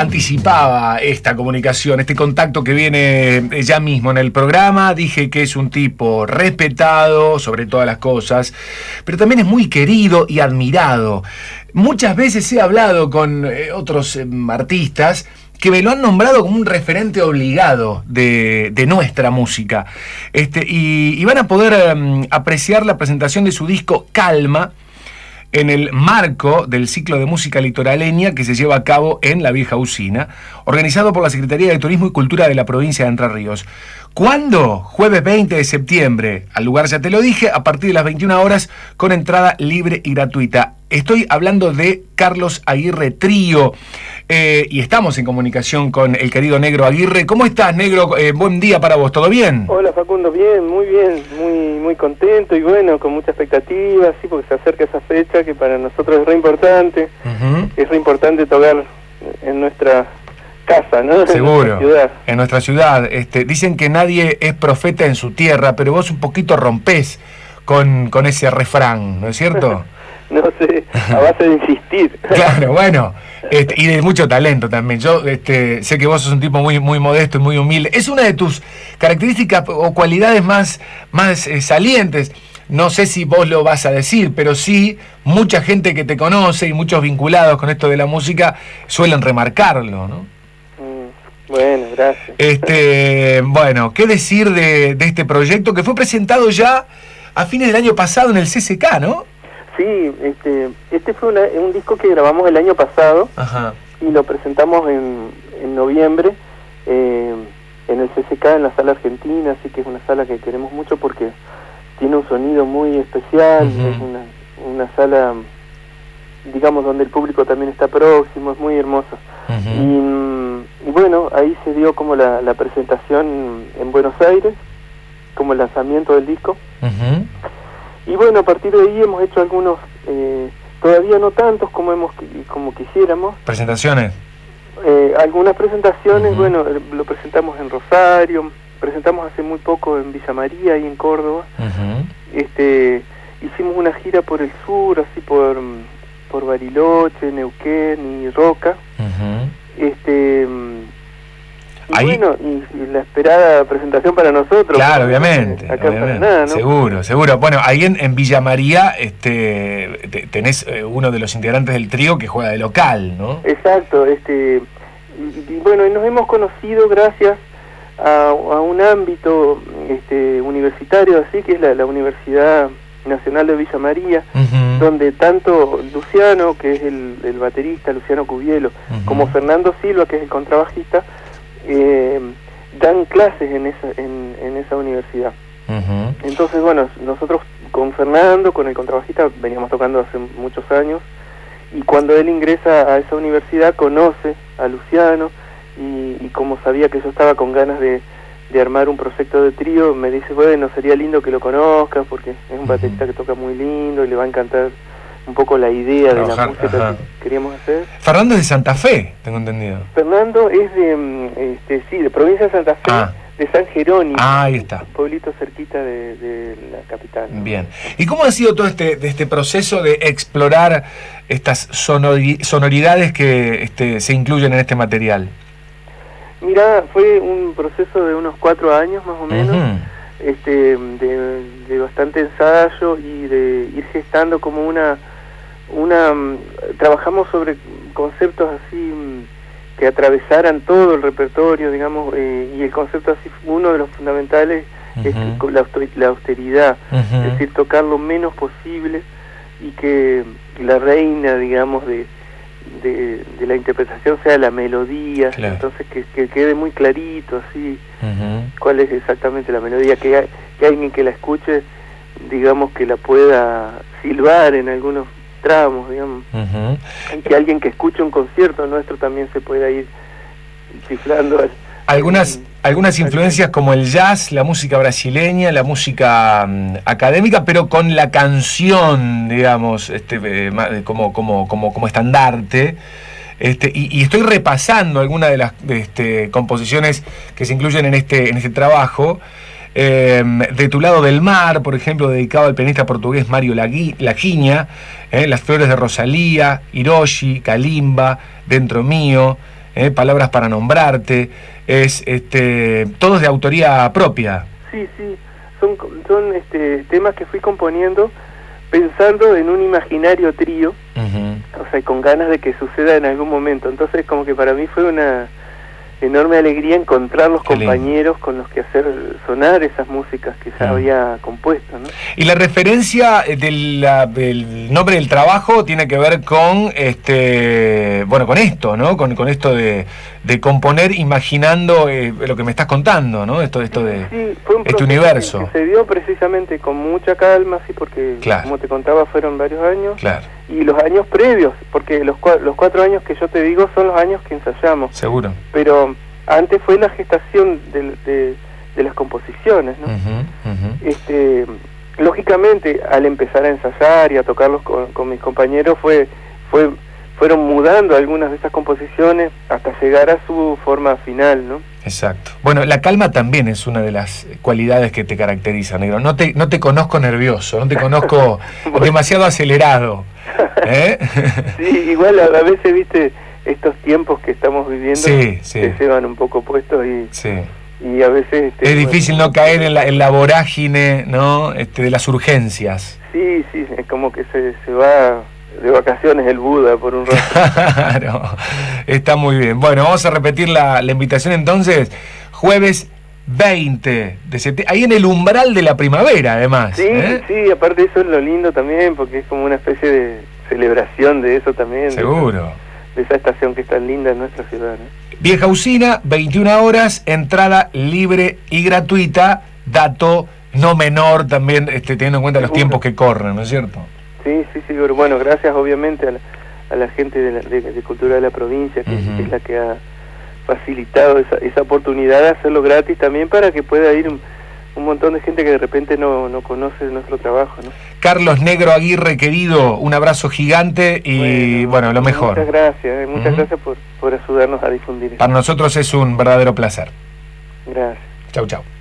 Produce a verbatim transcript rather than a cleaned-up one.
anticipaba esta comunicación, este contacto que viene ya mismo en el programa. Dije que es un tipo respetado sobre todas las cosas, pero también es muy querido y admirado. Muchas veces he hablado con eh, otros eh, artistas que me lo han nombrado como un referente obligado de, de nuestra música. Este, y, y van a poder um, apreciar la presentación de su disco Calma en el marco del ciclo de música litoraleña que se lleva a cabo en la Vieja Usina, organizado por la Secretaría de Turismo y Cultura de la provincia de Entre Ríos. ¿Cuándo? Jueves veinte de septiembre. Al lugar ya te lo dije, a partir de las veintiuna horas, con entrada libre y gratuita. Estoy hablando de Carlos Aguirre Trío, eh, y estamos en comunicación con el querido Negro Aguirre. ¿Cómo estás, Negro? Eh, buen día para vos, ¿todo bien? Hola, Facundo, bien, muy bien, muy muy contento y bueno, con mucha expectativa, sí, porque se acerca esa fecha que para nosotros es re importante, uh-huh. es re importante tocar en nuestra casa, ¿no? Seguro, en nuestra ciudad. En nuestra ciudad. Este, dicen que nadie es profeta en su tierra, pero vos un poquito rompés con, con ese refrán, ¿no es cierto? No sé, a base de insistir. Claro, bueno, este, y de mucho talento también. Yo este, sé que vos sos un tipo muy muy modesto y muy humilde. Es una de tus características o cualidades más, más eh, salientes. No sé si vos lo vas a decir, pero sí, mucha gente que te conoce y muchos vinculados con esto de la música suelen remarcarlo, ¿no? Mm, bueno, gracias. Este, bueno, ¿qué decir de, de este proyecto que fue presentado ya a fines del año pasado en el C C K, ¿no? Sí, este, este fue una, un disco que grabamos el año pasado. Ajá. Y lo presentamos en, en noviembre eh, en el C C K, en la Sala Argentina, así que es una sala que queremos mucho porque tiene un sonido muy especial, uh-huh. es una, una sala, digamos, donde el público también está próximo, es muy hermosa. Uh-huh. Y, y bueno, ahí se dio como la, la presentación en Buenos Aires, como el lanzamiento del disco. Uh-huh. Y bueno, a partir de ahí hemos hecho algunos, eh, todavía no tantos como hemos como quisiéramos. ¿Presentaciones? Eh, algunas presentaciones, uh-huh. bueno, lo presentamos en Rosario, presentamos hace muy poco en Villa María y en Córdoba. Uh-huh. Este, hicimos una gira por el sur, así por, por Bariloche, Neuquén y Roca. Uh-huh. Este... Y ahí, bueno, y, y la esperada presentación para nosotros. Claro, obviamente. Acá obviamente. En Paraná, ¿no? Seguro, seguro. Bueno, ahí en, en Villa María este, tenés uno de los integrantes del trío que juega de local, ¿no? Exacto. Este, y, y bueno, nos hemos conocido gracias a, a un ámbito este, universitario, así que es la, la Universidad Nacional de Villa María, uh-huh. donde tanto Luciano, que es el, el baterista, Luciano Cubielo, uh-huh. como Fernando Silva, que es el contrabajista, Eh, dan clases en esa en, en esa universidad. Uh-huh. Entonces, bueno, nosotros con Fernando, con el contrabajista, veníamos tocando hace muchos años, y cuando él ingresa a esa universidad conoce a Luciano, y, y como sabía que yo estaba con ganas de, de armar un proyecto de trío, me dice, bueno, sería lindo que lo conozcas, porque es un baterista uh-huh. que toca muy lindo y le va a encantar un poco la idea Trabajar, de la música ajá. que queríamos hacer. Fernando es de Santa Fe, tengo entendido. Fernando es de, este, sí, de provincia de Santa Fe, ah. de San Jerónimo. Ah, ahí está. Un pueblito cerquita de, de la capital, ¿no? Bien. ¿Y cómo ha sido todo este, de este proceso de explorar estas sonori, sonoridades que este, se incluyen en este material? Mira, fue un proceso de unos cuatro años más o menos. Uh-huh. Este, de, de bastante ensayo y de ir gestando como una una trabajamos sobre conceptos así que atravesaran todo el repertorio, digamos, eh, y el concepto así, uno de los fundamentales uh-huh. es la, la austeridad, uh-huh. es decir, tocar lo menos posible y que la reina, digamos, de De, de la interpretación sea la melodía, claro. entonces que, que quede muy clarito así uh-huh. cuál es exactamente la melodía, que, hay, que alguien que la escuche, digamos, que la pueda silbar en algunos tramos, digamos, uh-huh. y que alguien que escuche un concierto nuestro también se pueda ir chiflando al, algunas algunas influencias como el jazz, la música brasileña, la música um, académica, pero con la canción, digamos, este eh, como como como como estandarte. Este, y, y estoy repasando algunas de las de este, composiciones que se incluyen en este en este trabajo. Eh, de Tu lado del mar, por ejemplo, dedicado al pianista portugués Mario Laguinha, eh, Las flores de Rosalía, Hiroshi, Kalimba, Dentro mío, ¿eh? Palabras para nombrarte, es este, todos de autoría propia. Sí, sí, son, son este, temas que fui componiendo pensando en un imaginario trío, uh-huh. o sea, con ganas de que suceda en algún momento. Entonces, como que para mí fue una enorme alegría encontrar los Qué compañeros lindo. Con los que hacer sonar esas músicas que ya uh-huh. había compuesto, ¿no? Y la referencia del, la, del nombre del trabajo tiene que ver con este, bueno, con esto, ¿no? Con, con esto de, de componer imaginando eh, lo que me estás contando, ¿no? Esto, esto de sí, fue un este universo. Que se dio precisamente con mucha calma, sí, porque claro. como te contaba fueron varios años. Claro. Y los años previos, porque los, los cuatro años que yo te digo son los años que ensayamos. Seguro. Pero antes fue la gestación de, de, de las composiciones, ¿no? Uh-huh, uh-huh. Este, lógicamente, al empezar a ensayar y a tocarlos con, con mis compañeros, fue, fue, fueron mudando algunas de esas composiciones hasta llegar a su forma final, ¿no? Exacto. Bueno, la calma también es una de las cualidades que te caracteriza, negro. No te, no te conozco nervioso, no te conozco bueno. demasiado acelerado. ¿Eh? Sí, igual a, a veces, viste, estos tiempos que estamos viviendo sí, sí. se llevan un poco puestos y, sí. y a veces... Este, es difícil bueno, no caer en la, en la vorágine, ¿no? Este, de las urgencias. Sí, sí, es como que se, se va de vacaciones el Buda por un rato. Claro, está muy bien. Bueno, vamos a repetir la, la invitación entonces, jueves veinte de septiembre, ahí en el umbral de la primavera, además. Sí, ¿eh? sí, aparte eso es lo lindo también, porque es como una especie de celebración de eso también. Seguro. De, de esa estación que es tan linda en nuestra ciudad, ¿no? Vieja Usina, veintiuna horas, entrada libre y gratuita, dato no menor también, este, teniendo en cuenta los tiempos que corren, ¿no es cierto? Sí, sí, sí, bueno, gracias obviamente a la, a la gente de, la, de, de Cultura de la Provincia, que, uh-huh. que es la que ha facilitado esa, esa oportunidad de hacerlo gratis también para que pueda ir un, un montón de gente que de repente no, no conoce nuestro trabajo, ¿no? Carlos Negro Aguirre, querido, un abrazo gigante y bueno, bueno lo mejor. Muchas gracias, eh, muchas uh-huh. gracias por, por ayudarnos a difundir. Para nosotros es un verdadero placer. Gracias. Chau, chau.